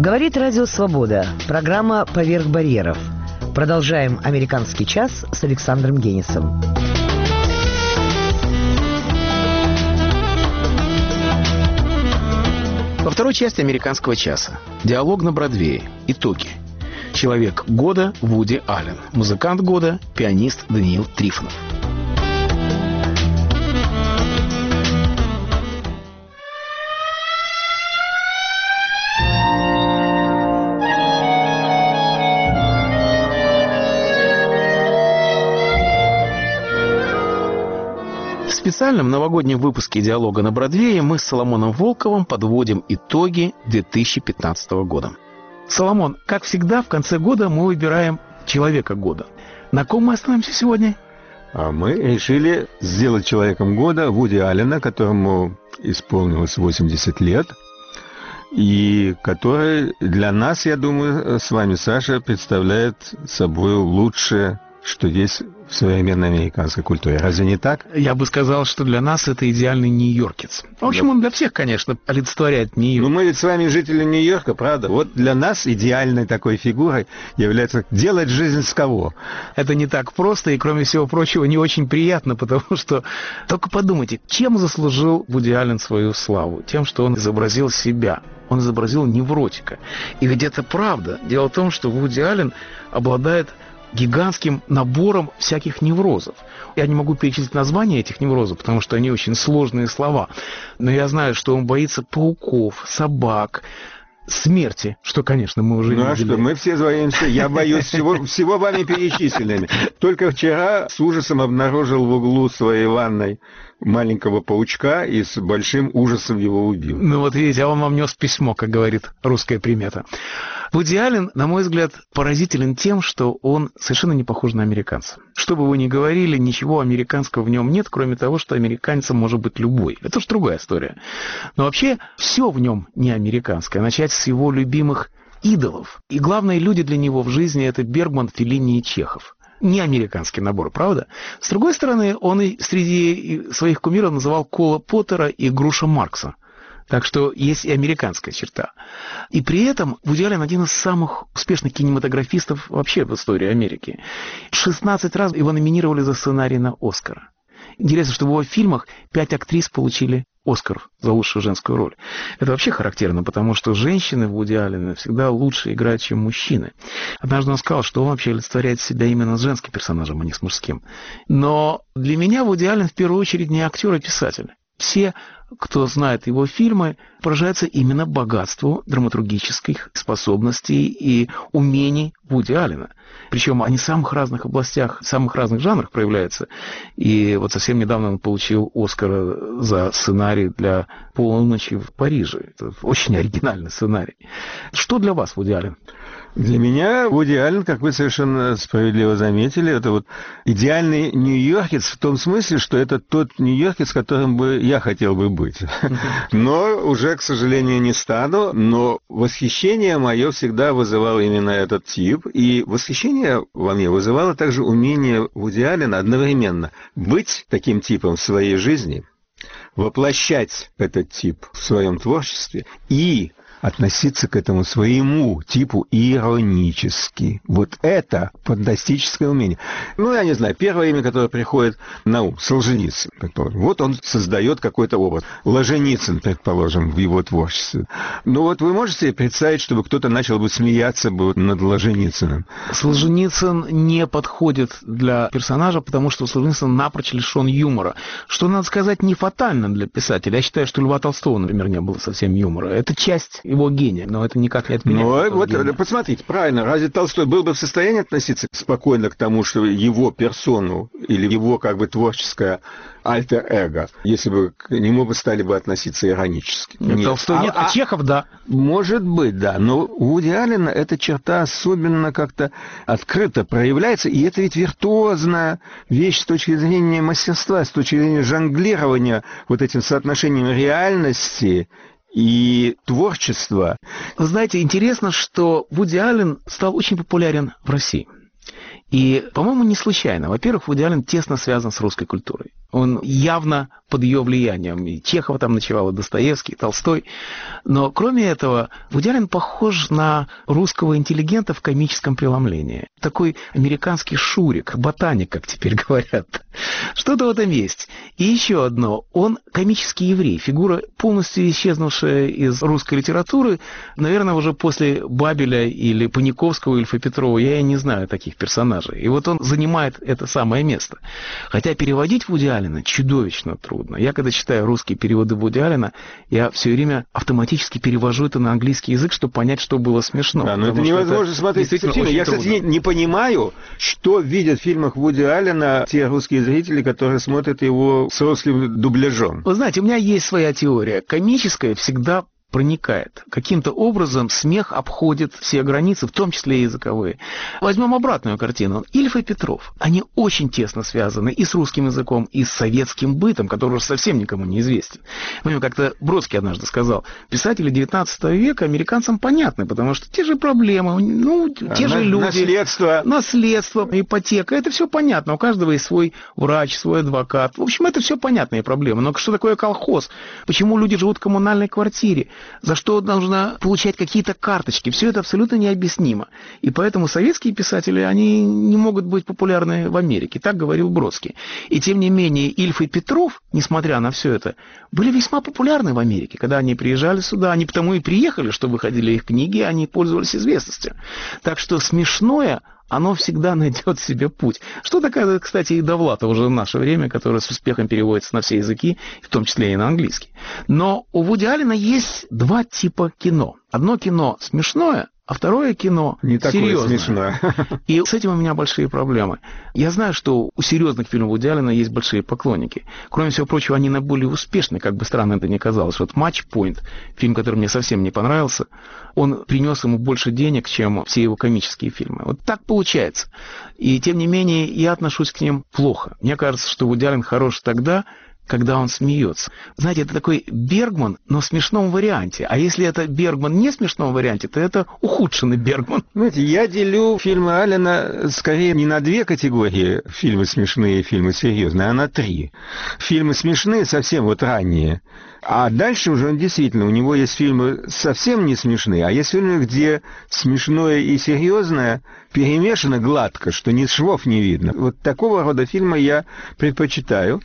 Говорит Радио Свобода. Программа «Поверх барьеров». Продолжаем «Американский час» с Александром Генисом. Во второй части «Американского часа» диалог на Бродвее. Итоги. Человек года Вуди Аллен. Музыкант года пианист Даниил Трифонов. В специальном новогоднем выпуске «Диалога на Бродвее» мы с Соломоном Волковым подводим итоги 2015 года. Соломон, как всегда, в конце года мы выбираем человека года. На ком мы остановимся сегодня? А мы решили сделать человеком года Вуди Аллена, которому исполнилось 80 лет, и который для нас, я думаю, с вами, Саша, представляет собой лучшее, что есть в современной американской культуре. Разве не так? Я бы сказал, что для нас это идеальный нью-йоркец. В общем, он для всех, конечно, олицетворяет Нью-Йорк. Ну, мы ведь с вами жители Нью-Йорка, правда? Вот для нас идеальной такой фигурой является делать жизнь с кого? Это не так просто, и, кроме всего прочего, не очень приятно, потому что... Только подумайте, чем заслужил Вуди Аллен свою славу? Тем, что он изобразил себя. Он изобразил невротика. И ведь это правда. Дело в том, что Вуди Аллен обладает гигантским набором всяких неврозов. Я не могу перечислить названия этих неврозов, потому что они очень сложные слова. Но я знаю, что он боится пауков, собак, смерти, что, конечно, мы уже видели. Ну а что, мы все боимся. Я боюсь всего вами перечисленными. Только вчера с ужасом обнаружил в углу своей ванной маленького паучка и с большим ужасом его убил. Ну вот видите, а он вам нес письмо, как говорит русская примета. Вуди Аллен, на мой взгляд, поразителен тем, что он совершенно не похож на американца. Что бы вы ни говорили, ничего американского в нем нет, кроме того, что американцем может быть любой. Это уж другая история. Но вообще все в нем не американское. Начать с его любимых идолов. И главные люди для него в жизни — это Бергман, Феллини и Чехов. Не американский набор, правда? С другой стороны, он и среди своих кумиров называл Кола Поттера и Груша Маркса. Так что есть и американская черта. И при этом Вуди Аллен один из самых успешных кинематографистов вообще в истории Америки. 16 раз его номинировали за сценарий на «Оскар». Интересно, что в его фильмах 5 актрис получили «Оскар» за лучшую женскую роль. Это вообще характерно, потому что женщины в Вуди Аллене всегда лучше играют, чем мужчины. Однажды он сказал, что он вообще олицетворяет себя именно с женским персонажем, а не с мужским. Но для меня Вуди Аллен в первую очередь не актер, а писатель. Все, кто знает его фильмы, поражаются именно богатству драматургических способностей и умений Вуди Аллена. Причем они в самых разных областях, в самых разных жанрах проявляются. И вот совсем недавно он получил «Оскар» за сценарий для «Полуночи в Париже». Это очень оригинальный сценарий. Что для вас Вуди Аллен? Для меня Вуди Аллен, как вы совершенно справедливо заметили, это вот идеальный нью-йоркец в том смысле, что это тот нью-йоркец, которым бы я хотел бы быть. Но уже, к сожалению, не стану. Но восхищение мое всегда вызывал именно этот тип. И восхищение во мне вызывало также умение Вуди Аллена одновременно быть таким типом в своей жизни, воплощать этот тип в своем творчестве и относиться к этому своему типу иронически. Вот это фантастическое умение. Ну, я не знаю, первое имя, которое приходит на ум — Солженицын, предположим. Вот он создает какой-то образ. Ложеницын, предположим, в его творчестве. Ну вот вы можете себе представить, чтобы кто-то начал бы смеяться бы над Ложеницыным? Солженицын не подходит для персонажа, потому что Солженицын напрочь лишен юмора. Что, надо сказать, не фатально для писателя. Я считаю, что у Льва Толстого, например, не было совсем юмора. Это часть его гения, но это никак не отменяет. Ну, вот гения. Посмотрите, правильно, разве Толстой был бы в состоянии относиться спокойно к тому, что его персону или его как бы творческое альтер-эго, если бы к нему бы стали бы относиться иронически? Нет. Толстой нет, а Чехов, да. Может быть, да, но у Вуди Аллена эта черта особенно как-то открыто проявляется, и это ведь виртуозная вещь с точки зрения мастерства, с точки зрения жонглирования вот этим соотношением реальности и творчество. Вы знаете, интересно, что Вуди Аллен стал очень популярен в России. И, по-моему, не случайно. Во-первых, Вуди Аллен тесно связан с русской культурой. Он явно под ее влиянием. И Чехова там ночевал, и Достоевский, и Толстой. Но кроме этого, Вуди Аллен похож на русского интеллигента в комическом преломлении. Такой американский Шурик, ботаник, как теперь говорят. Что-то в этом есть. И еще одно. Он комический еврей. Фигура, полностью исчезнувшая из русской литературы, наверное, уже после Бабеля или Паниковского, или Петрова. Я и не знаю таких персонажей. И вот он занимает это самое место. Хотя переводить Вуди Аллена чудовищно трудно. Я когда читаю русские переводы Вуди Аллена, я все время автоматически перевожу это на английский язык, чтобы понять, что было смешно. Да, но это невозможно смотреть эти фильмы. Я, кстати, не понимаю, что видят в фильмах Вуди Аллена те русские зрители, которые смотрят его с русским дубляжом. Вы знаете, у меня есть своя теория. Комическая всегда проникает. Каким-то образом смех обходит все границы, в том числе и языковые. Возьмем обратную картину. Ильф и Петров. Они очень тесно связаны и с русским языком, и с советским бытом, который уже совсем никому не известен. Помню, как-то Бродский однажды сказал, писатели 19 века американцам понятны, потому что те же проблемы, те же люди. Наследство, ипотека. Это все понятно. У каждого есть свой врач, свой адвокат. В общем, это все понятные проблемы. Но что такое колхоз? Почему люди живут в коммунальной квартире? За что нужно получать какие-то карточки. Все это абсолютно необъяснимо. И поэтому советские писатели, они не могут быть популярны в Америке. Так говорил Бродский. И тем не менее, Ильф и Петров, несмотря на все это, были весьма популярны в Америке. Когда они приезжали сюда, они потому и приехали, что выходили их книги, они пользовались известностью. Так что смешное, оно всегда найдет себе путь. Что такое, кстати, и Довлатов уже в наше время, которая с успехом переводится на все языки, в том числе и на английский. Но у Вуди Аллена есть два типа кино. Одно кино смешное, а второе кино не серьезное. Смешное. И с этим у меня большие проблемы. Я знаю, что у серьезных фильмов Вуди Аллена есть большие поклонники. Кроме всего прочего, они наиболее успешны, как бы странно это ни казалось. Вот «Матч Пойнт», фильм, который мне совсем не понравился, он принес ему больше денег, чем все его комические фильмы. Вот так получается. И тем не менее, я отношусь к ним плохо. Мне кажется, что Вуди Аллен хорош тогда, когда он смеется. Знаете, это такой Бергман, но в смешном варианте. А если это Бергман не в смешном варианте, то это ухудшенный Бергман. Знаете, я делю фильмы Аллена скорее не на две категории, фильмы смешные и фильмы серьезные, а на три. Фильмы смешные совсем вот ранние. А дальше уже он действительно, у него есть фильмы совсем не смешные, а есть фильмы, где смешное и серьезное перемешано гладко, что ни швов не видно. Вот такого рода фильмы я предпочитаю.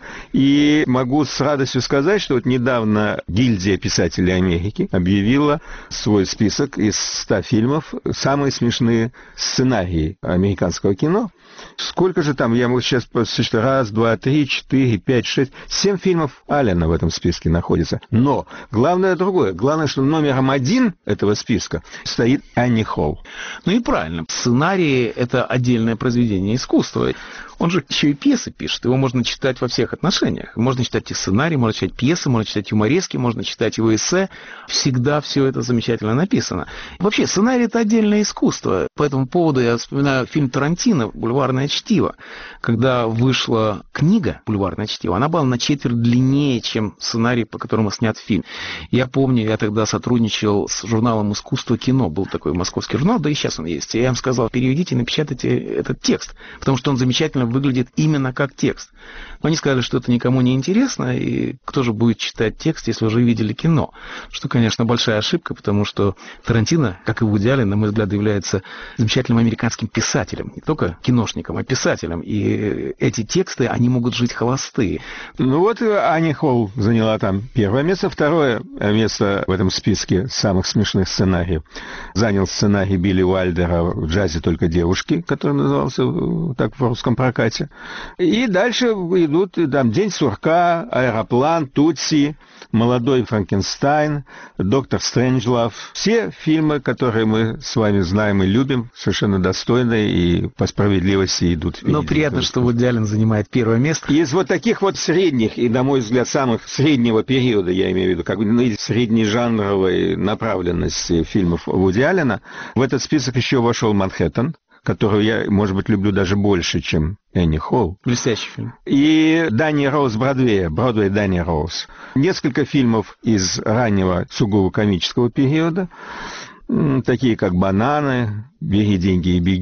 И могу с радостью сказать, что вот недавно гильдия писателей Америки объявила свой список из 100 фильмов, самые смешные сценарии американского кино. Сколько же там, я могу сейчас посчитать, 1, 2, 3, 4, 5, 6, 7 фильмов Аллена в этом списке находится. Но главное другое. Главное, что номером 1 этого списка стоит Анни Холл. Ну и правильно. Сценарий – это отдельное произведение искусства. Он же еще и пьесы пишет. Его можно читать во всех отношениях. Можно читать и сценарий, можно читать пьесы, можно читать юморески, можно читать его эссе. Всегда все это замечательно написано. Вообще, сценарий – это отдельное искусство. По этому поводу я вспоминаю фильм Тарантино «Бульварное чтиво». Когда вышла книга «Бульварное чтиво», она была на четверть длиннее, чем сценарий, по которому снят фильм. Я помню, я тогда сотрудничал с журналом «Искусство кино». Был такой московский журнал, да и сейчас он есть. И я им сказал, переведите, напечатайте этот текст, потому что он замечательно выглядит именно как текст. Но они сказали, что это никому не интересно, и кто же будет читать текст, если уже видели кино? Что, конечно, большая ошибка, потому что Тарантино, как и Вуди Аллен, на мой взгляд, является замечательным американским писателем. Не только киношником, а писателем. И эти тексты, они могут жить холостые. Ну вот Анни Холл заняла там первое место. Второе место в этом списке самых смешных сценариев занял сценарий Билли Уайлдера «В джазе только девушки», который назывался так в русском прокате. И дальше идут там «День сурка», «Аэроплан», «Тутси», «Молодой Франкенштайн», «Доктор Стрэнджлав». Все фильмы, которые мы с вами знаем и любим, совершенно достойные и по справедливости идут впереди. Но приятно, что Вуди Аллен занимает первое место. Из вот таких вот средних и, на мой взгляд, самых среднего периода, я имею в виду, как бы средней жанровой направленности фильмов Вуди Аллена, в этот список еще вошел «Манхэттен», которую я, может быть, люблю даже больше, чем Энни Холл. Блестящий фильм. И Дани Роуз Бродвей Дани Роуз. Несколько фильмов из раннего сугубо комического периода, такие как «Бананы», «Бери деньги и беги».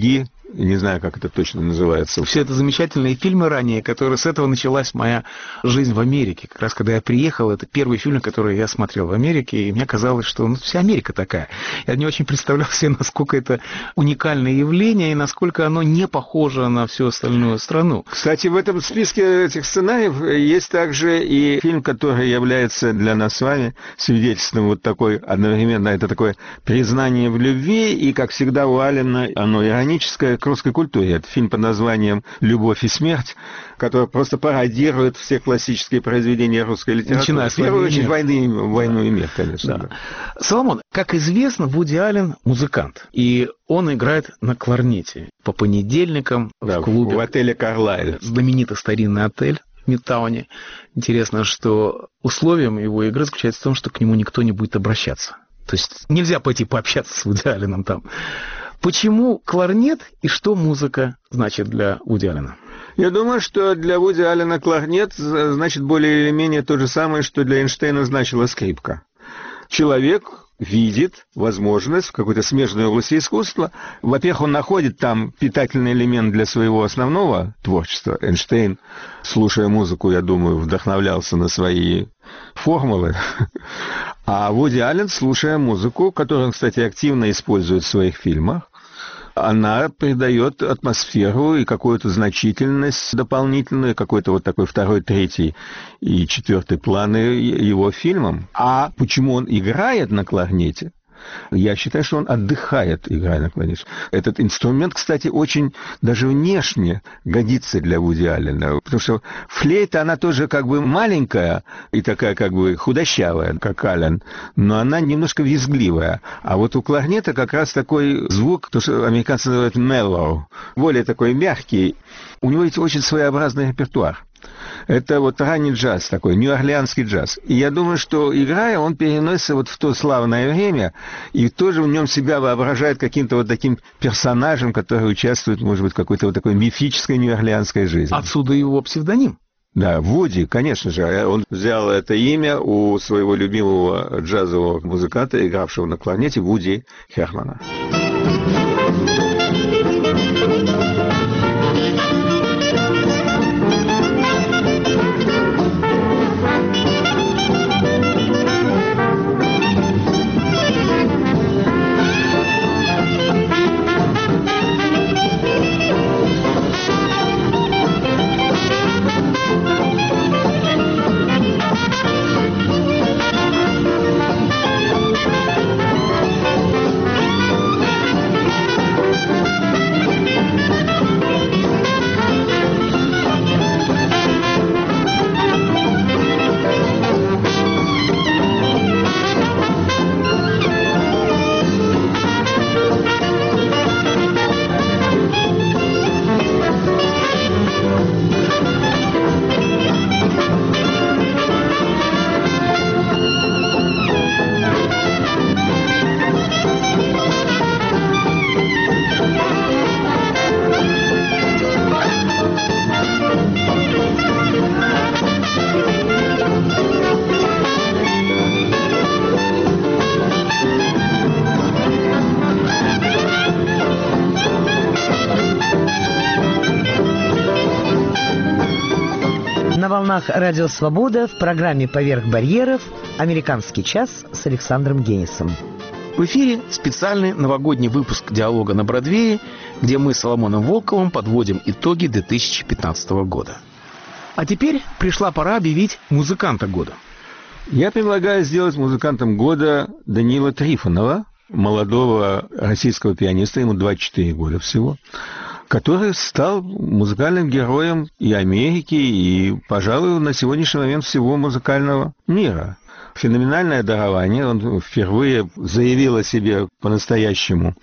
не знаю, как это точно называется. Все это замечательные фильмы ранее, которые с этого началась моя жизнь в Америке. Как раз когда я приехал, это первый фильм, который я смотрел в Америке, и мне казалось, что вся Америка такая. Я не очень представлял себе, насколько это уникальное явление и насколько оно не похоже на всю остальную страну. Кстати, в этом списке этих сценариев есть также и фильм, который является для нас с вами свидетельством вот такой, одновременно это такое признание в любви, и, как всегда, у Аллена оно ироническое к русской культуре. Это фильм под названием «Любовь и смерть», который просто пародирует все классические произведения русской литературы. Начиная с в первую очередь «Войну и мир», конечно. Да. Соломон, как известно, Вуди Аллен музыкант, и он играет на кларнете по понедельникам в клубе. В отеле «Карлайл». Знаменитый старинный отель в Мидтауне. Интересно, что условием его игры заключается в том, что к нему никто не будет обращаться. То есть нельзя пойти пообщаться с Вуди Алленом там. Почему кларнет и что музыка значит для Вуди Аллена? Я думаю, что для Вуди Аллена кларнет значит более или менее то же самое, что для Эйнштейна значила скрипка. Человек видит возможность в какой-то смежной области искусства. Во-первых, он находит там питательный элемент для своего основного творчества. Эйнштейн, слушая музыку, я думаю, вдохновлялся на свои формулы. А Вуди Аллен, слушая музыку, которую он, кстати, активно использует в своих фильмах, она придает атмосферу и какую-то значительность дополнительную, какой-то вот такой второй, третий и четвертый планы его фильмам. А почему он играет на кларнете? Я считаю, что он отдыхает, играя на кларнете. Этот инструмент, кстати, очень даже внешне годится для Вуди Аллена. Потому что флейта, она тоже как бы маленькая и такая как бы худощавая, как Аллен, но она немножко визгливая. А вот у кларнета как раз такой звук, то, что американцы называют mellow, более такой мягкий. У него ведь очень своеобразный репертуар. Это вот ранний джаз такой, нью-орлеанский джаз. И я думаю, что, играя, он переносится вот в то славное время и тоже в нем себя воображает каким-то вот таким персонажем, который участвует, может быть, в какой-то вот такой мифической нью-орлеанской жизни. Отсюда его псевдоним. Да, Вуди, конечно же. Он взял это имя у своего любимого джазового музыканта, игравшего на кларнете, Вуди Хермана. На волнах «Радио Свобода» в программе «Поверх барьеров» «Американский час» с Александром Генисом. В эфире специальный новогодний выпуск «Диалога на Бродвее», где мы с Соломоном Волковым подводим итоги 2015 года. А теперь пришла пора объявить музыканта года. Я предлагаю сделать музыкантом года Даниила Трифонова, молодого российского пианиста, ему 24 года всего, который стал музыкальным героем и Америки, и, пожалуй, на сегодняшний момент всего музыкального мира. Феноменальное дарование. Он впервые заявил о себе по-настоящему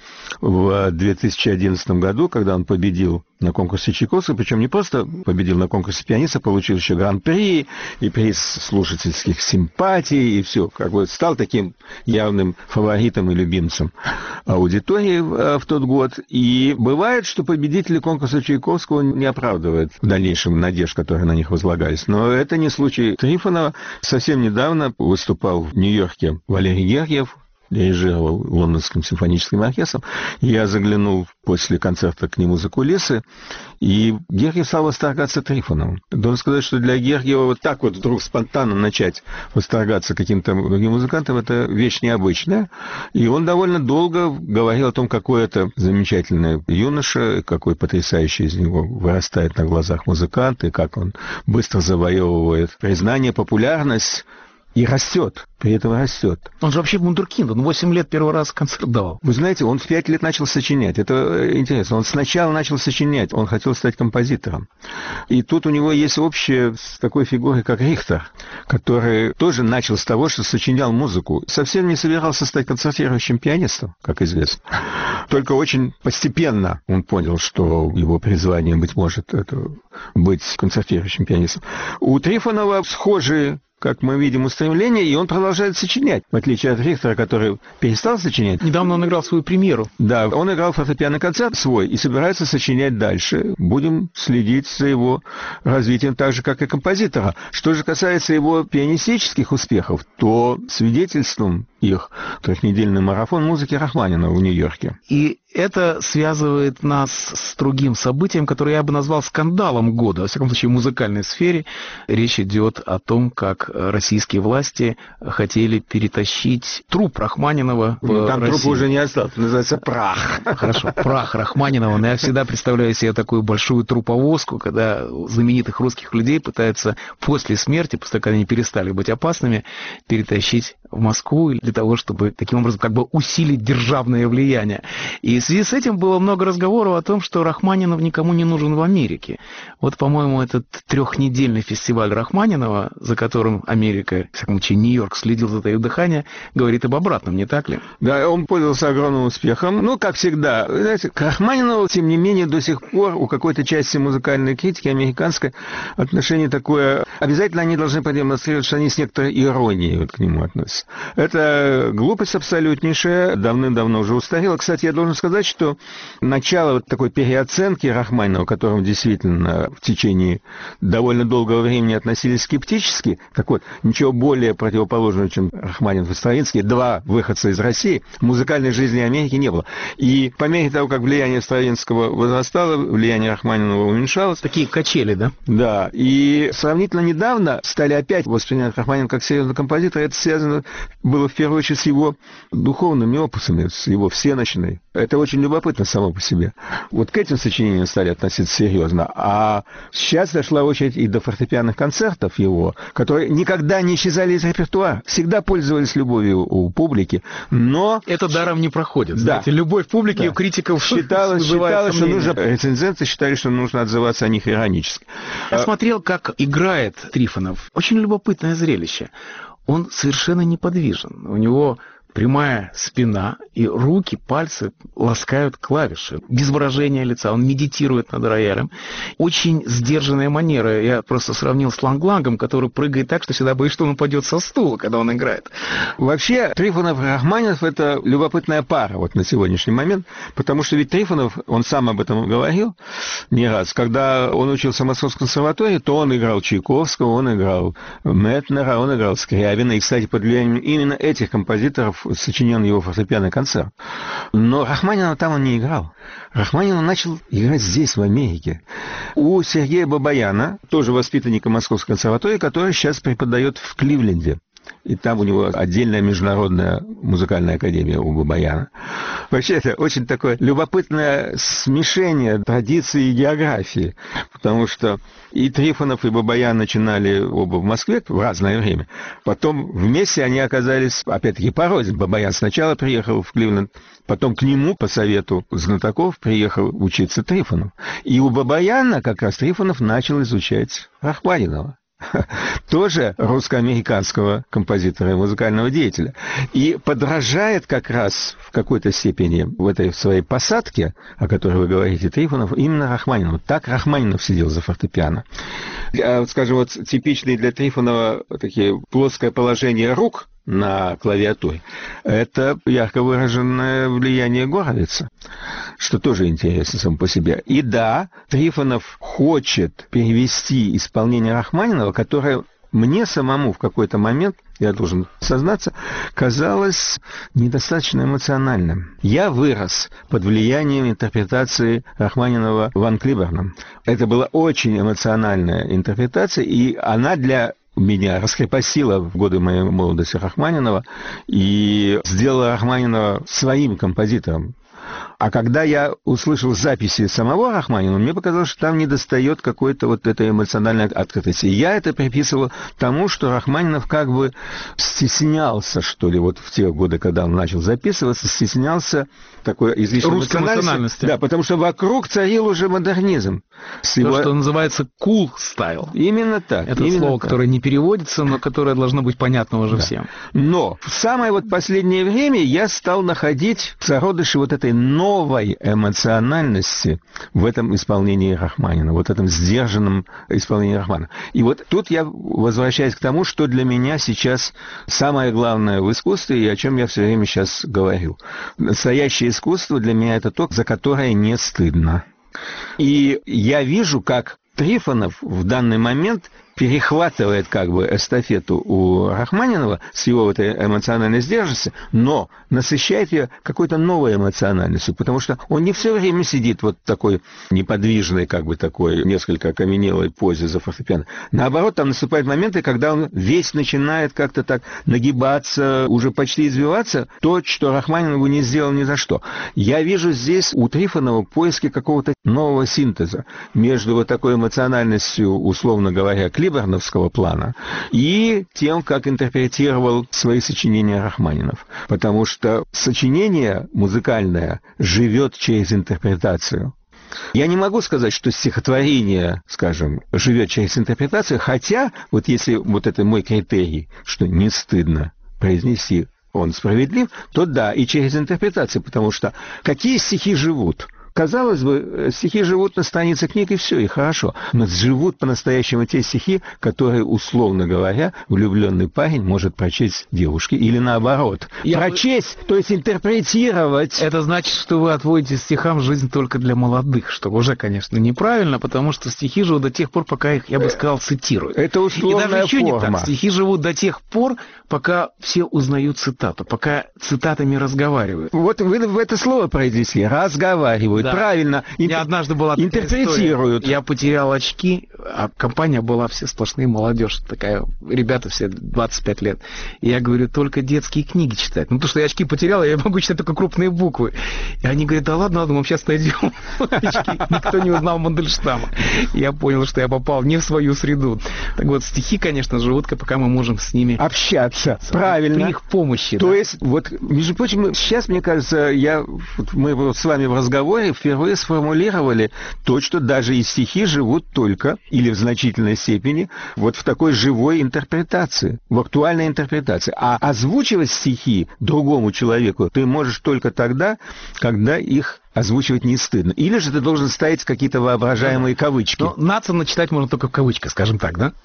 в 2011 году, когда он победил на конкурсе Чайковского, причем не просто победил на конкурсе пианиста, получил еще гран-при и приз слушательских симпатий, и все, как бы стал таким явным фаворитом и любимцем аудитории в тот год. И бывает, что победители конкурса Чайковского не оправдывают в дальнейшем надежд, которые на них возлагались. Но это не случай Трифонова. Совсем недавно выступал в Нью-Йорке Валерий Гергиев, дирижировал Лондонским симфоническим оркестром. Я заглянул после концерта к нему за кулисы, и Гергиев стал восторгаться Трифоновым. Должен сказать, что для Гергиева вот так вот вдруг спонтанно начать восторгаться каким-то другим музыкантом, это вещь необычная. И он довольно долго говорил о том, какой это замечательный юноша, какой потрясающий из него вырастает на глазах музыкант, и как он быстро завоевывает признание, популярность и растет. При этом растет. Он же вообще вундеркинд, он 8 лет первый раз концерт давал. Вы знаете, он в 5 лет начал сочинять. Это интересно. Он сначала начал сочинять, он хотел стать композитором. И тут у него есть общее с такой фигурой, как Рихтер, который тоже начал с того, что сочинял музыку. Совсем не собирался стать концертирующим пианистом, как известно. Только очень постепенно он понял, что его призвание, быть может, это быть концертирующим пианистом. У Трифонова схожие, как мы видим, устремления, и он продолжает сочинять, в отличие от Рихтера, который перестал сочинять. Недавно он играл свою премьеру. Да, он играл фортепианный концерт свой и собирается сочинять дальше. Будем следить за его развитием так же, как и композитора. Что же касается его пианистических успехов, то свидетельством их трехнедельный марафон музыки Рахманинова в Нью-Йорке. И это связывает нас с другим событием, которое я бы назвал скандалом года. Во всяком случае, в музыкальной сфере речь идет о том, как российские власти хотели перетащить труп Рахманинова в Там Россию. трупа уже не осталось, называется прах. Хорошо, прах Рахманинова. Но я всегда представляю себе такую большую труповозку, когда знаменитых русских людей пытаются после смерти, после того, когда они перестали быть опасными, перетащить в Москву для того, чтобы таким образом как бы усилить державное влияние. И в связи с этим было много разговоров о том, что Рахманинов никому не нужен в Америке. Вот, по-моему, этот трехнедельный фестиваль Рахманинова, за которым Америка, в всяком случае, Нью-Йорк следил, затаив дыхание, говорит об обратном, не так ли? Да, он пользовался огромным успехом. Ну, как всегда, знаете, к Рахманинову, тем не менее, до сих пор у какой-то части музыкальной критики американской отношение такое. Обязательно они должны продемонстрировать, что они с некоторой иронией вот к нему относятся. Это глупость абсолютнейшая, давным-давно уже устарела. Кстати, я должен сказать, что начало вот такой переоценки Рахманинова, к которому действительно в течение довольно долгого времени относились скептически, так вот, ничего более противоположного, чем Рахманинов и Стравинский, два выходца из России, в музыкальной жизни Америки не было. И по мере того, как влияние Стравинского возрастало, влияние Рахманинова уменьшалось. Такие качели, да? Да, и сравнительно недавно стали опять воспринимать Рахманинова как серьезный композитор. Это связано было в первую очередь с его духовными опусами, с его всенощной. Это очень любопытно само по себе. Вот к этим сочинениям стали относиться серьезно. А сейчас дошла очередь и до фортепианных концертов его, которые никогда не исчезали из репертуара, всегда пользовались любовью у публики, но... Это даром не проходит. Да. Знаете, любовь публики у критиков считалось, что нужно... Рецензенты считали, что нужно отзываться о них иронически. Я смотрел, как играет Трифонов. Очень любопытное зрелище. Он совершенно неподвижен. У него прямая спина, и руки, пальцы ласкают клавиши. Без выражения лица. Он медитирует над роялем. Очень сдержанная манера. Я просто сравнил с Ланг-Лангом, который прыгает так, что всегда боюсь, что он упадет со стула, когда он играет. Вообще, Трифонов и Рахманинов — это любопытная пара вот на сегодняшний момент, потому что ведь Трифонов, он сам об этом говорил не раз. Когда он учился в Московской консерватории, то он играл Чайковского, он играл Метнера, он играл Скрябина. И, кстати, под влиянием именно этих композиторов сочинен его фортепианный концерт. Но Рахманинова там он не играл. Рахманинов начал играть здесь, в Америке. У Сергея Бабаяна, тоже воспитанника Московской консерватории, который сейчас преподает в Кливленде. И там у него отдельная международная музыкальная академия у Бабаяна. Вообще, это очень такое любопытное смешение традиции и географии, потому что и Трифонов, и Бабаян начинали оба в Москве в разное время. Потом вместе они оказались, опять-таки, порознь. Бабаян сначала приехал в Кливленд, потом к нему по совету знатоков приехал учиться Трифонов. И у Бабаяна как раз Трифонов начал изучать Рахманинова. Тоже русско-американского композитора и музыкального деятеля. И подражает как раз в какой-то степени в этой своей посадке, о которой вы говорите, Трифонов, именно Рахманинову. Так Рахманинов сидел за фортепиано. Скажем, вот типичные для Трифонова такие плоское положение рук на клавиатуре. Это ярко выраженное влияние Горовица, что тоже интересно само по себе. И да, Трифонов хочет перевести исполнение Рахманинова, которое мне самому в какой-то момент, я должен сознаться, казалось недостаточно эмоциональным. Я вырос под влиянием интерпретации Рахманинова Ван Клиберном. Это была очень эмоциональная интерпретация, и она для меня раскрепостила в годы моей молодости Рахманинова и сделала Рахманинова своим композитором. А когда я услышал записи самого Рахманинова, мне показалось, что там недостает какой-то вот этой эмоциональной открытости. И я это приписывал тому, что Рахманинов как бы стеснялся, что ли, вот в те годы, когда он начал записываться, стеснялся такой излишней русской эмоциональности. Да, потому что вокруг царил уже модернизм. То, что называется cool style. Именно так. Это именно слово, так. которое не переводится, но которое должно быть понятно уже всем. Но в самое вот последнее время я стал находить зародыши вот этой новой эмоциональности в этом исполнении Рахманинова, вот этом сдержанном исполнении Рахманинова. И вот тут я возвращаюсь к тому, что для меня сейчас самое главное в искусстве, и о чем я все время сейчас говорю. Настоящее искусство для меня это то, за которое не стыдно. И я вижу, как Трифонов в данный момент перехватывает как бы эстафету у Рахманинова с его этой эмоциональной сдержанностью, но насыщает ее какой-то новой эмоциональностью, потому что он не все время сидит вот такой неподвижной, как бы такой несколько окаменелой позе за фортепиано. Наоборот, там наступают моменты, когда он весь начинает как-то так нагибаться, уже почти извиваться, то, что Рахманинову не сделал ни за что. Я вижу здесь у Трифонова поиски какого-то нового синтеза между вот такой эмоциональностью, условно говоря, клиберновского плана и тем, как интерпретировал свои сочинения Рахманинов. Потому что сочинение музыкальное живет через интерпретацию. Я не могу сказать, что стихотворение, скажем, живет через интерпретацию, хотя, вот если вот это мой критерий, что не стыдно произнести, он справедлив, то да, и через интерпретацию, потому что какие стихи живут? Казалось бы, стихи живут на странице книг, и все, и хорошо. Но живут по-настоящему те стихи, которые, условно говоря, влюбленный парень может прочесть девушке, или наоборот. Прочесть, то есть интерпретировать. Это значит, что вы отводите стихам жизнь только для молодых, что уже, конечно, неправильно, потому что стихи живут до тех пор, пока их, я бы сказал, цитируют. Это условная и даже еще форма. Не так. Стихи живут до тех пор, пока все узнают цитату, пока цитатами разговаривают. Вот вы в это слово произнесли. Разговаривают. Да. Правильно. Я однажды была интерпретируют. Я потерял очки, а компания была все сплошные молодежь. Такая, ребята все 25 лет. И я говорю, только детские книги читать. Ну, потому что я очки потерял, я могу читать только крупные буквы. И они говорят, да ладно, мы сейчас найдем очки. Никто не узнал Мандельштама. Я понял, что я попал не в свою среду. Так вот, стихи, конечно, живут, пока мы можем с ними общаться. Правильно. При их помощи. То есть, вот, между прочим, сейчас, мне кажется, мы вот с вами в разговоре впервые сформулировали то, что даже и стихи живут только, или в значительной степени, вот в такой живой интерпретации, в актуальной интерпретации. А озвучивать стихи другому человеку ты можешь только тогда, когда их озвучивать не стыдно. Или же ты должен ставить какие-то воображаемые кавычки. Но Нацина читать можно только в кавычках, скажем так, да?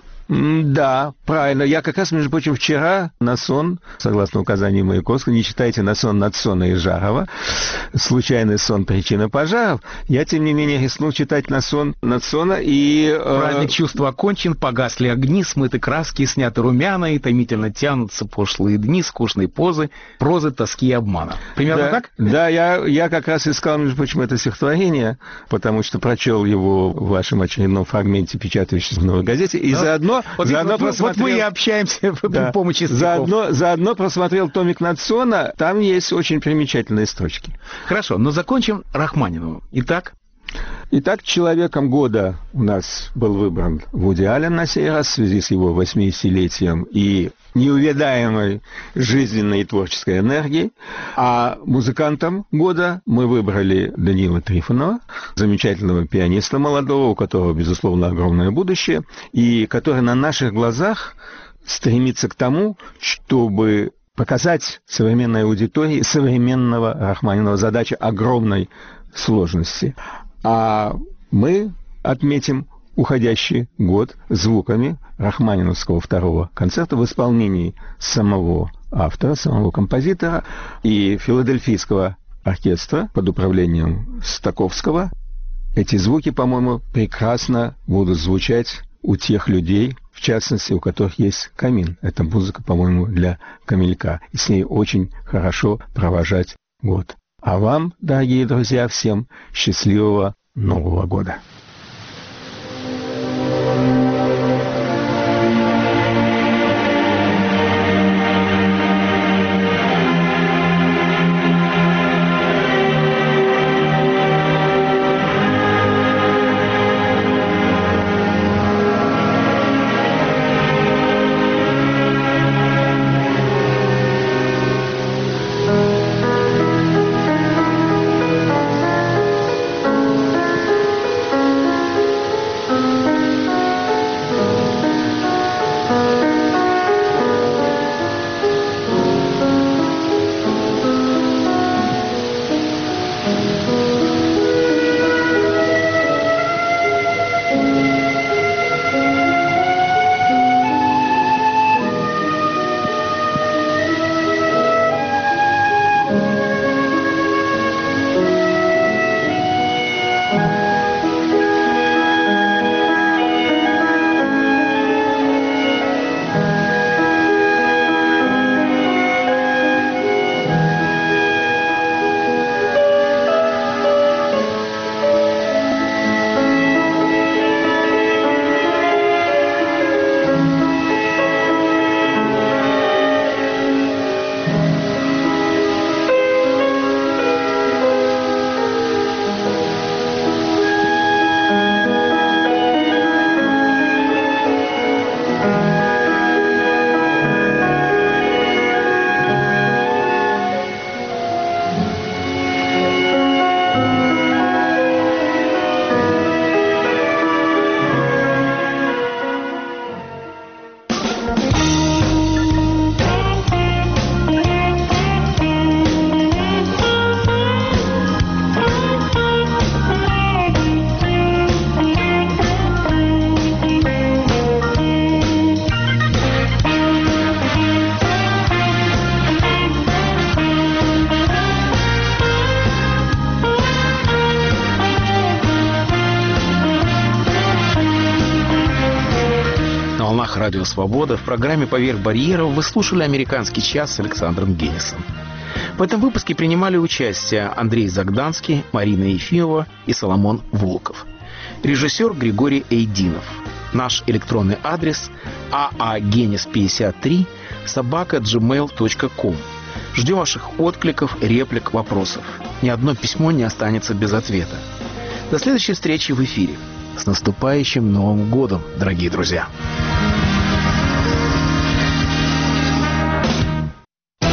Да, правильно. Я как раз, между прочим, вчера на сон, согласно указанию Маяковского, не читайте на сон Надсона и Жарова, случайный сон — причина пожаров. Я, тем не менее, рискнул читать на сон Надсона и... Праздник чувства окончен, погасли огни, смыты краски, сняты румяна, и томительно тянутся пошлые дни, скучные позы, прозы, тоски и обмана. Примерно да, так? Да, я как раз искал, между прочим, это стихотворение, потому что прочел его в вашем очередном фрагменте, печатающемся в «Новой газете», и заодно просмотрел... Вот мы и общаемся при помощи стихов. Заодно просмотрел томик Надсона, там есть очень примечательные строчки. Хорошо, но закончим Рахманиновым. Итак, человеком года у нас был выбран Вуди Аллен на сей раз в связи с его 80-летием и неувядаемой жизненной и творческой энергией. А музыкантом года мы выбрали Даниила Трифонова, замечательного пианиста молодого, у которого, безусловно, огромное будущее, и который на наших глазах стремится к тому, чтобы показать современной аудитории современного Рахманинова. Задача огромной сложности. А мы отметим уходящий год звуками рахманиновского второго концерта в исполнении самого автора, самого композитора и филадельфийского оркестра под управлением Стаковского. Эти звуки, по-моему, прекрасно будут звучать у тех людей, в частности, у которых есть камин. Это музыка, по-моему, для камелька. И с ней очень хорошо провожать год. А вам, дорогие друзья, всем счастливого Нового года! Радио «Свобода». В программе «Поверх барьеров» вы слушали «Американский час» с Александром Генисом. В этом выпуске принимали участие Андрей Загданский, Марина Ефимова и Соломон Волков. Режиссер Григорий Эйдинов. Наш электронный адрес aagenis53@gmail.com. Ждем ваших откликов, реплик, вопросов. Ни одно письмо не останется без ответа. До следующей встречи в эфире. С наступающим Новым годом, дорогие друзья!